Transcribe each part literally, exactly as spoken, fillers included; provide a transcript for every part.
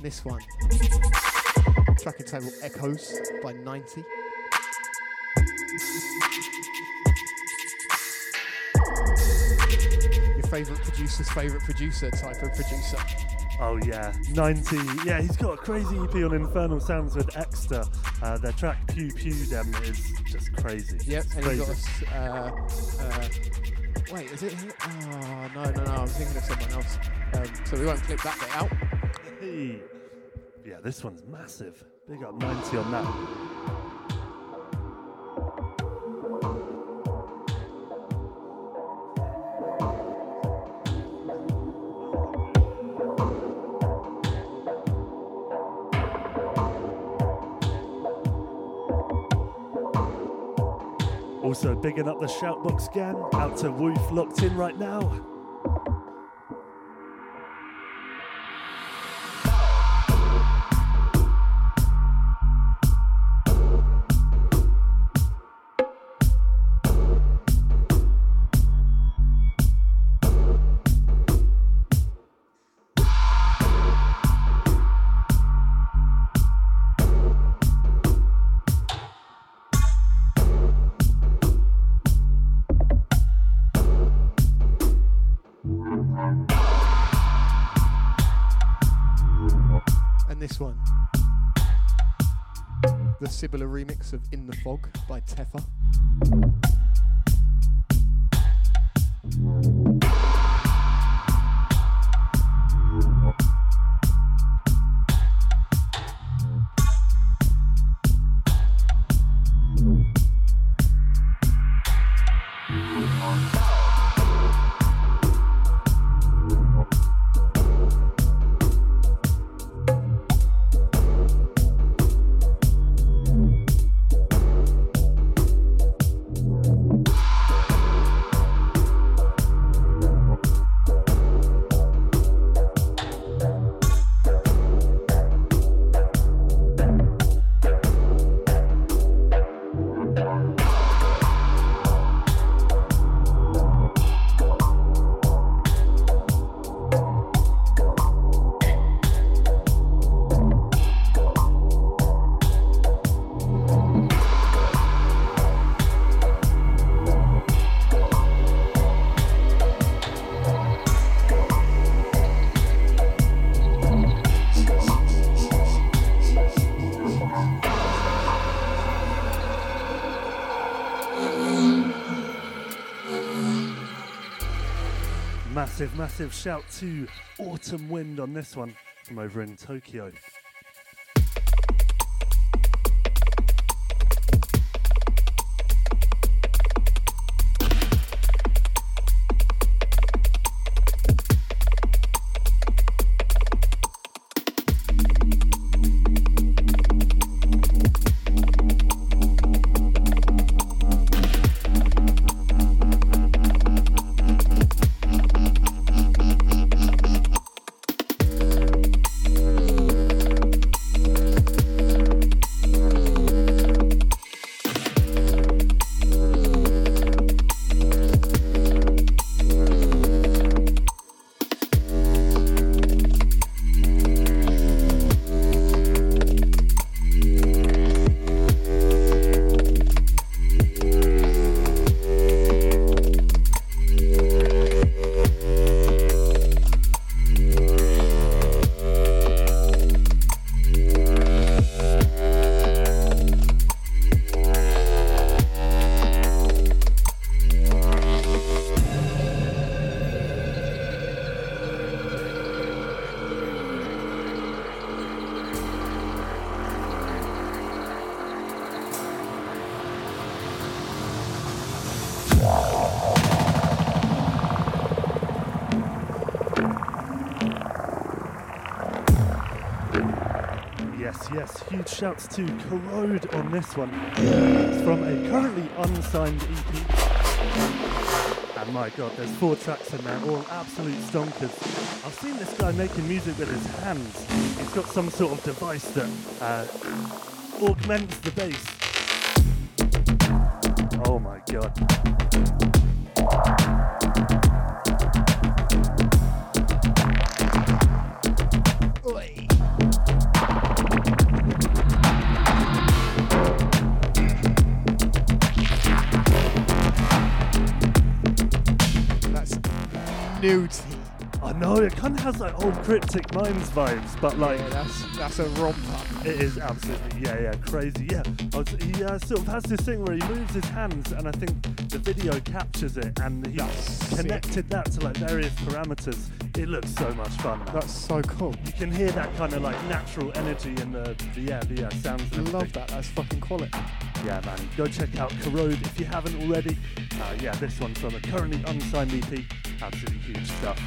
this one. Track entitled Echoes by ninety. Your favourite producer's favourite producer type of producer. Oh yeah, ninety. Yeah, he's got a crazy E P on Infernal Sounds with Exeter. Uh, their track Pew Pew Dem is just crazy. Yep, it's and crazy. he's got a... Uh, uh, wait, is it here? Oh, no, no, no, I'm thinking of someone else. Um, so we won't clip that bit out. Hey. Yeah, this one's massive. Big up ninety on that. Also bigging up the Shoutbox gang, out to Woof locked in right now. Sibylla remix of In the Fog by Teffa. Massive, massive shout to Autumn Wind on this one from over in Tokyo. Yes, huge shouts to Corrode on this one. It's from a currently unsigned E P. And my god, there's four tracks in there, all absolute stonkers. I've seen this guy making music with his hands. He's got some sort of device that uh, augments the bass. Oh my god. Oi. Nudie. I know, it kind of has like old Cryptic Minds vibes, but like... Yeah, that's, that's a romper. It is absolutely, yeah, yeah, crazy, yeah. I was, he uh, sort of has this thing where he moves his hands, and I think the video captures it, and he's That's connected sick. that to like various parameters. It looks so much fun. That's so cool. You can hear that kind of like natural energy in the, the yeah, the uh, sounds and I love everything. that. That's fucking quality. Yeah, man. Go check out Corrode if you haven't already. Uh, yeah, this one's from a currently unsigned E P. Absolutely huge stuff.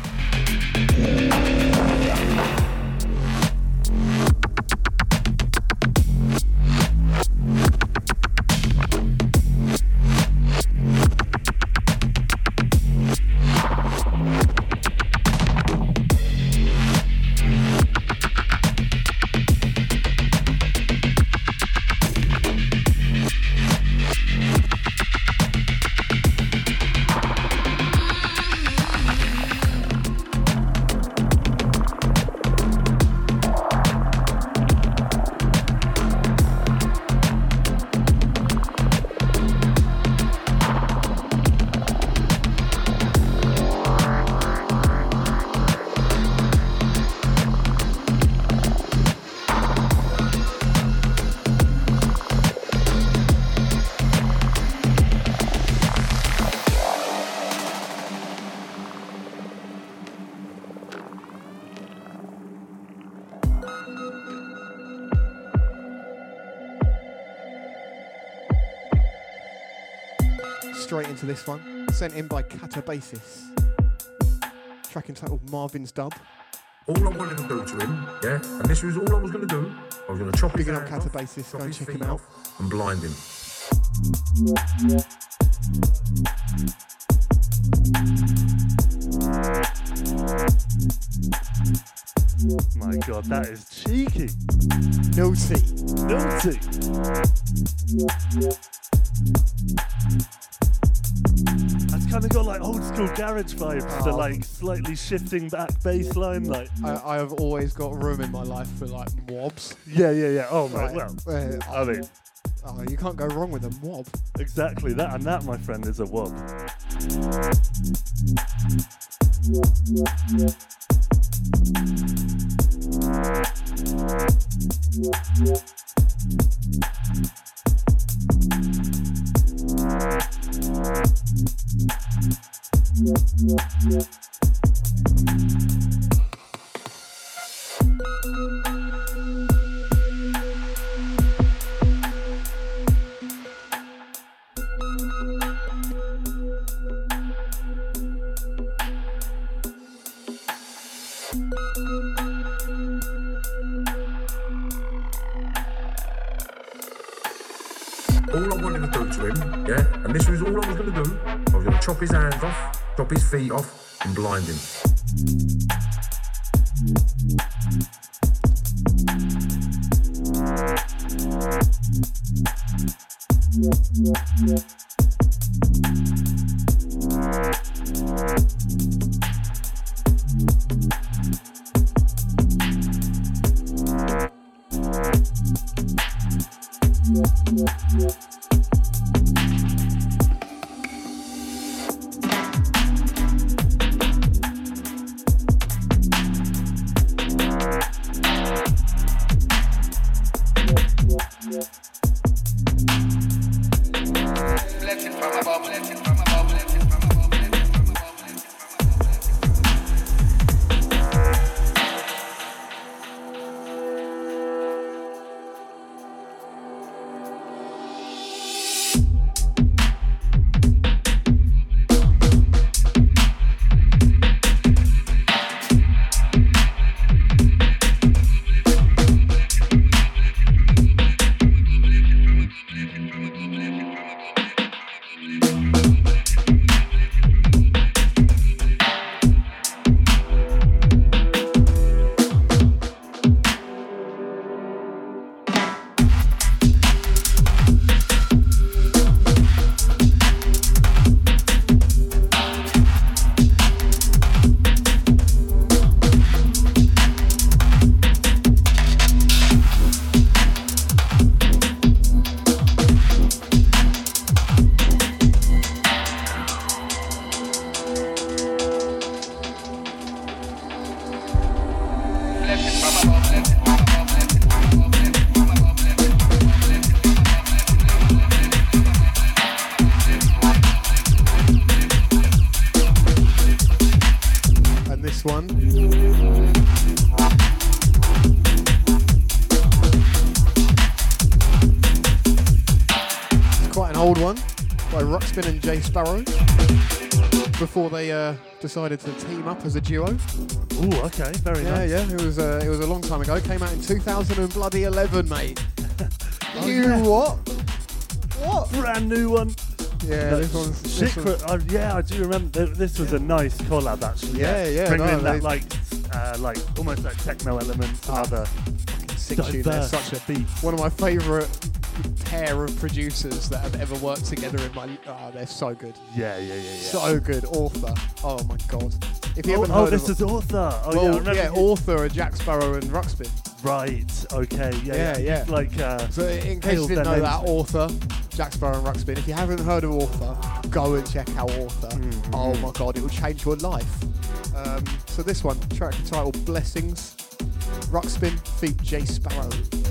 Straight into this one, sent in by Catabasis. Track entitled Marvin's Dub. All I wanted to do to him, yeah, and this was all I was going to do, I was going to chop his Bigging up hands off, Catabasis, chop go and his check feet him out. off and blind him. My God, that is cheeky. Naughty. Naughty. That's kind of got like old school garage vibes. The Oh. like slightly shifting back bass line, like I, I have always got room in my life for like wobs. yeah, yeah, yeah. Oh my, Like, well, uh, I mean, oh, you can't go wrong with a wob. exactly that, and that, my friend, is a wob. All I wanted to do to him, yeah, and this was all I was going to do, I was going to chop his hands off, chop his feet off and blind him. one by Ruxpin and Jay Sparrow before they uh, decided to team up as a duo. Ooh, okay, very yeah, nice. Yeah, yeah. It was uh, it was a long time ago. Came out in two thousand eleven, mate. Oh, you yeah. what? What? Brand new one. Yeah, No, this one's. This Shit, one's uh, yeah, I do remember. Th- this was a nice collab, actually. Yeah, yeah, Bringing no, in that they- like, uh, like almost like techno elements and Ah, other sick tune. They're diverse such a beats. one of my favourite pair of producers that have ever worked together in my. Oh, they're so good. Yeah, yeah, yeah, yeah. So good. Author. Oh my god. If you oh, haven't oh, heard this of is Author. Oh, well, yeah, I remember. yeah, you- Author and Jack Sparrow and Ruxpin. Right. Okay. Yeah. Yeah, Yeah. yeah. Like. Uh, So in case you hailed didn't their know that, names. Author, Jack Sparrow and Ruxpin. If you haven't heard of Author, go and check out Author. Mm-hmm. Oh my god, it will change your life. Um, so this one, track entitled Blessings, Ruxpin feat Jay Sparrow.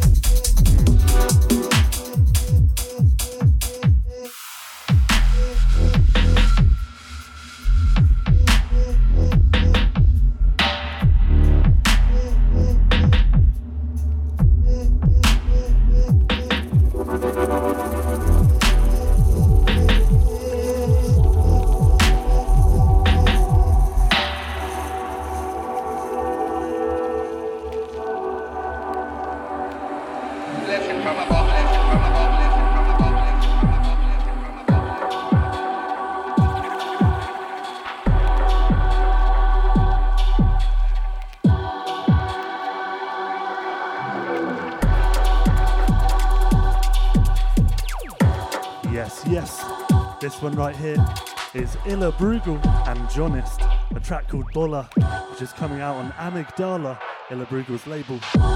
Yes, yes. This one right here is Illa Bruegel and Jonist, a track called Bola, which is coming out on Amygdala, Illa Bruegel's label.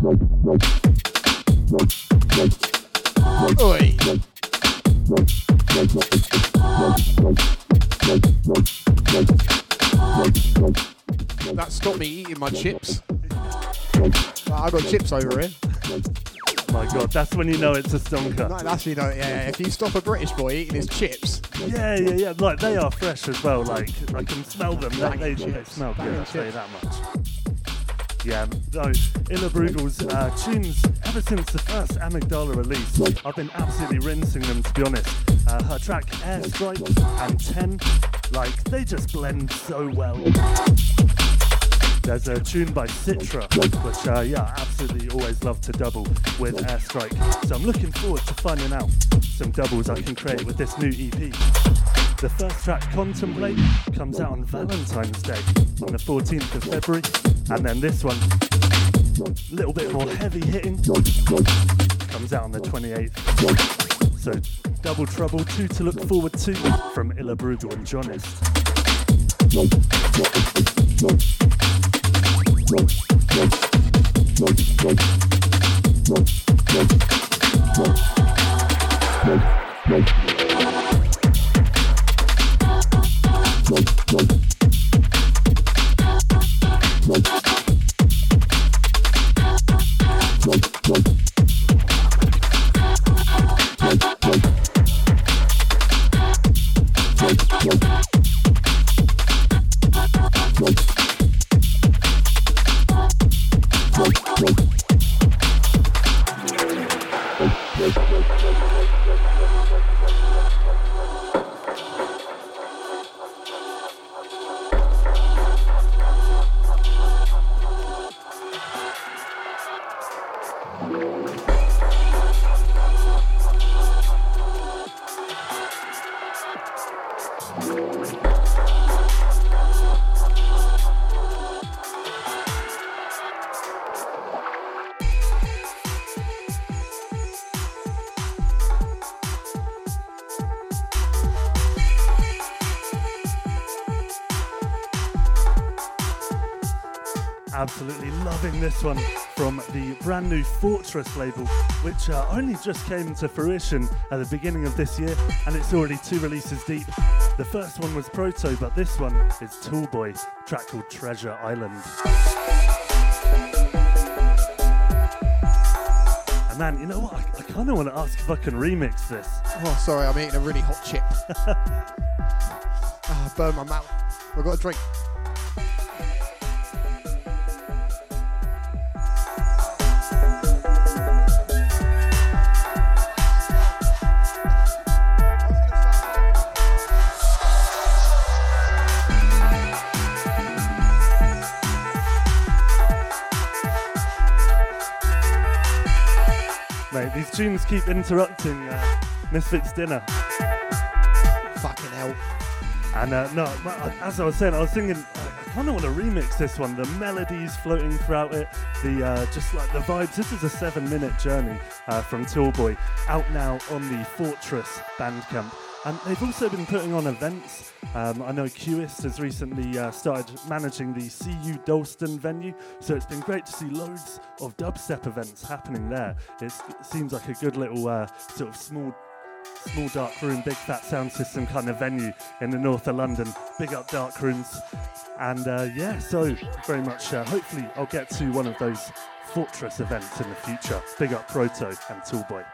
Oi! That stopped me eating my chips. I got chips over here. My God, that's when you know it's a stonker. No, that's you know, yeah. If you stop a British boy eating his chips, Yeah, yeah, yeah. Like they are fresh as well. Like I can smell them. They, Banging they, they chips. smell good. Banging I'll tell you chips. that much. Yeah, no, Illa Bruegel's uh, tunes ever since the first Amygdala release, I've been absolutely rinsing them, to be honest. Uh, her track Airstrike and ten, like they just blend so well. There's a tune by Citra, which uh, yeah, I absolutely always love to double with Airstrike. So I'm looking forward to finding out some doubles I can create with this new E P. The first track, Contemplate, comes out on Valentine's Day on the fourteenth of February. And then this one, a little bit more heavy hitting, comes out on the twenty-eighth. So double trouble, two to look forward to from Illa Bruegel and Jonist. Absolutely loving this one from the brand new Fortress label, which uh, only just came to fruition at the beginning of this year, and it's already two releases deep. The first one was Proto, but this one is Toolboy, a track called Treasure Island. And man, you know what? I, I kind of want to ask if I can remix this. oh sorry, I'm eating a really hot chip. Ah, I burned my mouth. I've got a drink. I was Mate, these tunes keep interrupting uh, Misfits dinner. Fucking hell. And uh, no, as I was saying, I was thinking, I kind of want to remix this one. The melodies floating throughout it, the uh, just like the vibes. This is a seven-minute journey uh, from Tallboy, out now on the Fortress Bandcamp. And they've also been putting on events. Um, I know Qist has recently uh, started managing the C U Dalston venue, so it's been great to see loads of dubstep events happening there. It's, it seems like a good little uh, sort of small Small dark room, big fat sound system kind of venue in the north of London. Big up dark rooms. And uh, yeah, so very much, uh, hopefully I'll get to one of those Fortress events in the future. Big up Proto and Tallboy.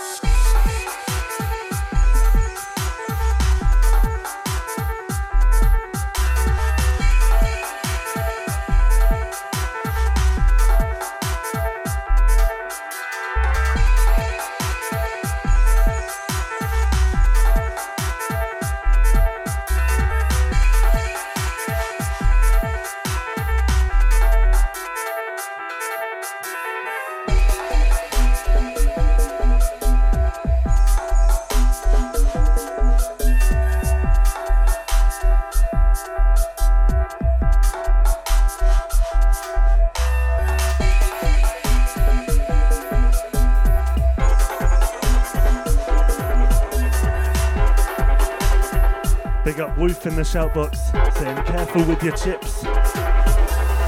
Big up Woof in the shout box, saying careful with your chips. And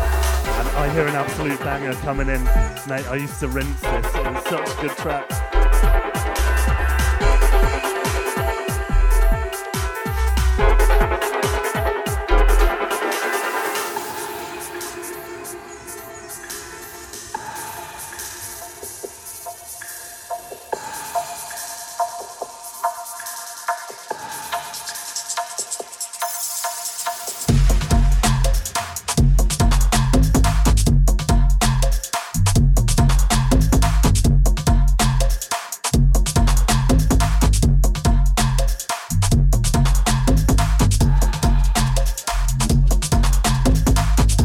I hear an absolute banger coming in. Mate, I used to rinse this. It was such a good track.